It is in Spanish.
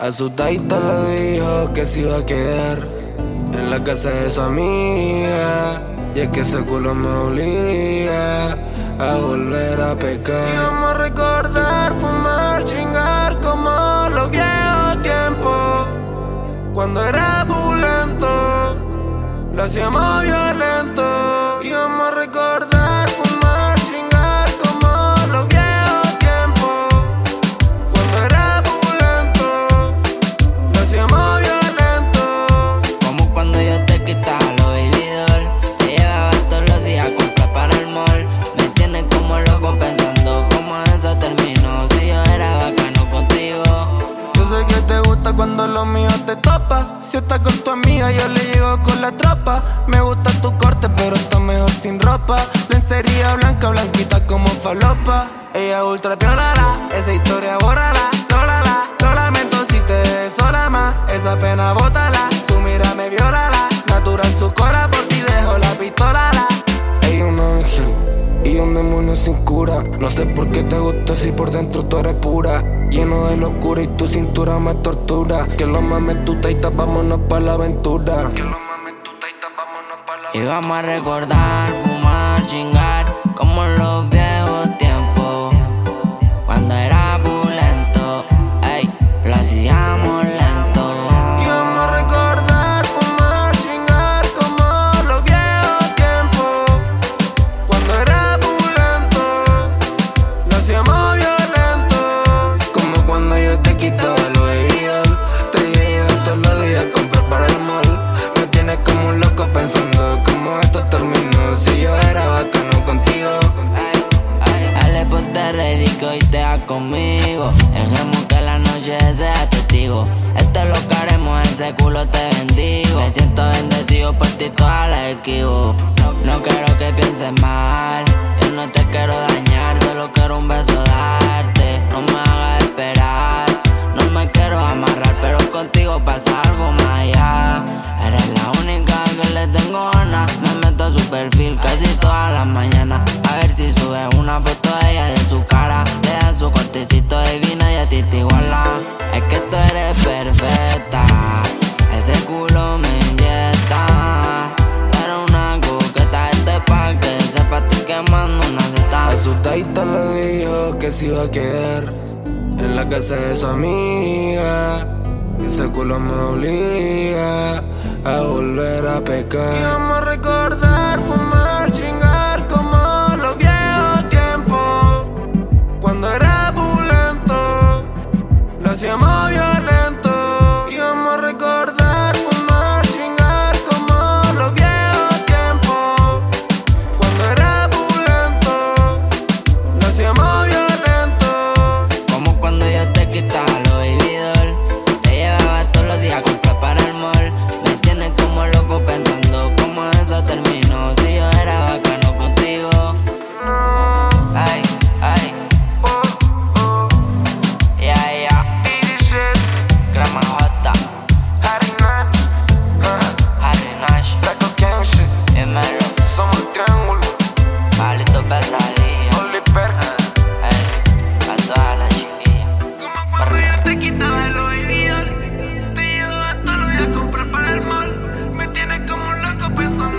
Asustadita le dijo que se iba a quedar en la casa de su amiga. Y es que ese culo me obliga a volver a pecar. Y vamos a recordar, fumar, chingar como los viejos tiempos. Cuando era pulento, lo hacíamos violento. Y vamos a recordar, fumar, chingar como los viejos tiempos. Cuando era pulento, lo hacíamos violento. Como cuando yo te quitaba lo vividor, te llevaba todos los días a comprar para el mall. Me tienes como loco pensando cómo eso terminó. Si yo era bacano contigo. Yo sé que te gusta cuando lo mío te topa. Si estás con tu amiga yo le llego con la tropa. Me gusta tu corte pero está mejor sin ropa. Lencería blanca, blanquita como falopa. Ella es ultra pionera, esa historia bórrala. Lo lamento si te dejé sola más. Esa pena bótala, su mira me violala. Natural su cola, por ti dejo la pistola. Ella es un ángel y un demonio sin cura. No sé por qué te gusta si por dentro tú eres pura. Lleno de locura y tu cintura me tortura. Que lo mames tu taita, vámonos pa' la aventura. Y vamos a recordar, fumar, chingar como los viejos tiempos. Cuando era pulento, ey, lo hacíamos lento. Y vamos a recordar, fumar, chingar como los viejos tiempos. Cuando era pulento, lo hacíamos violento. Como cuando yo te quitaba lo bebido, te llevaba todos los días a comprar para el mall. Me tienes como un loco pensando cómo esto terminó. Si yo era bacano contigo. Dale, ponte rico y te vas conmigo. Dejemos que la noche sea testigo. Esto lo que haremos, ese culo te bendigo. Me siento bendecido por ti, toda la esquivo. No quiero que pienses mal, yo no te quiero dañar, solo quiero un beso darte. No me hagas esperar, no me quiero amarrar, pero contigo pasa algo más allá. Eres la única que le tengo ganas. Me meto a su perfil casi todas las mañanas, a ver si sube una foto de ella de su cara. Le da su cortecito de vino y a ti te iguala. Es que tú eres perfecta, ese culo me inyecta. Eres una coqueta, este pa' que sepa estoy quemando una seta. Asustadita le dijo que se iba a quedar en la casa de su amiga. Que ese culo me obliga a volver a pecar. Y vamos a recordar, fumar, chingar como los viejos tiempos. Cuando era pulento, lo hacíamos violento. Y vamos a recordar, fumar, chingar como los viejos tiempos. Cuando era pulento, lo hacíamos violento. Como cuando yo te quitaba lo vividor, te llevaba todos los días a comprar para el mall. Me tienes como loco pensando cómo eso terminó. Si yo era bacano contigo. Ay, ay, yeah. Crema J, Harry Nash, y Melo, Somos el triángulo, Palito Pesadilla. Oliver. A todas las chiquillas. Cuando yo te quitaba lo vivido, te llevaba todos los días a comprar para el mall. Me tienes como un loco pensando